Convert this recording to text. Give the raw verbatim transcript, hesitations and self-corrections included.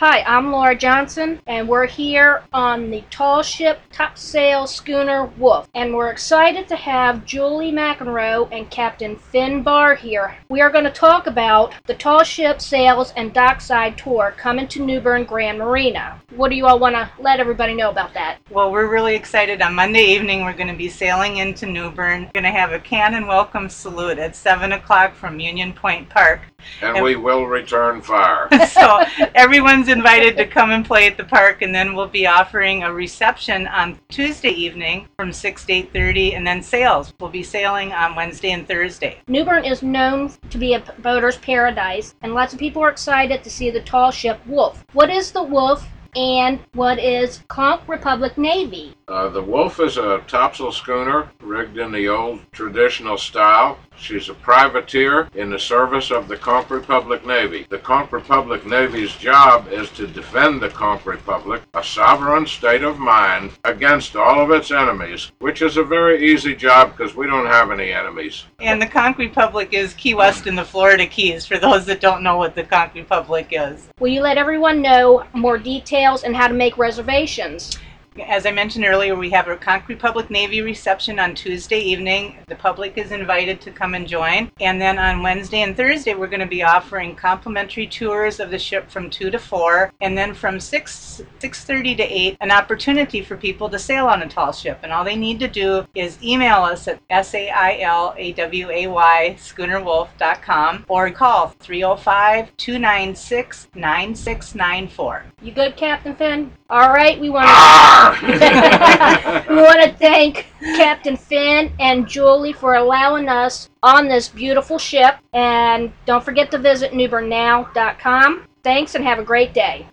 Hi, I'm Laura Johnson, and we're here on the tall ship topsail schooner Wolf, and we're excited to have Julie McEnroe and Captain Finn Barr here. We are going to talk about the tall ship sales and dockside tour coming to Newbern Grand Marina. What do you all want to let everybody know about that? Well, we're really excited. On Monday evening, we're going to be sailing into Newbern. We're going to have a cannon welcome salute at seven o'clock from Union Point Park. And, and we will return fire. So everyone's invited to come and play at the park, and then we'll be offering a reception on Tuesday evening from six to eight thirty, and then sails. We'll be sailing on Wednesday and Thursday. Newbern is known to be a boater's paradise, and lots of people are excited to see the tall ship Wolf. What is the Wolf? And what is Conch Republic Navy? Uh, the Wolf is a topsail schooner rigged in the old traditional style. She's a privateer in the service of the Conch Republic Navy. The Conch Republic Navy's job is to defend the Conch Republic, a sovereign state of mind, against all of its enemies, which is a very easy job because we don't have any enemies. And the Conch Republic is Key West in the Florida Keys, for those that don't know what the Conch Republic is. Will you let everyone know more details and how to make reservations? As I mentioned earlier, we have our Conch Republic Navy reception on Tuesday evening. The public is invited to come and join. And then on Wednesday and Thursday, we're going to be offering complimentary tours of the ship from two to four. And then from six, six thirty to eight, an opportunity for people to sail on a tall ship. And all they need to do is email us at S A I L A W A Y schooner wolf dot com or call three oh five, two nine six, nine six nine four. You good, Captain Finn? All right, we want to... we want to thank Captain Finn and Julie for allowing us on this beautiful ship. And don't forget to visit newbern now dot com. Thanks and have a great day.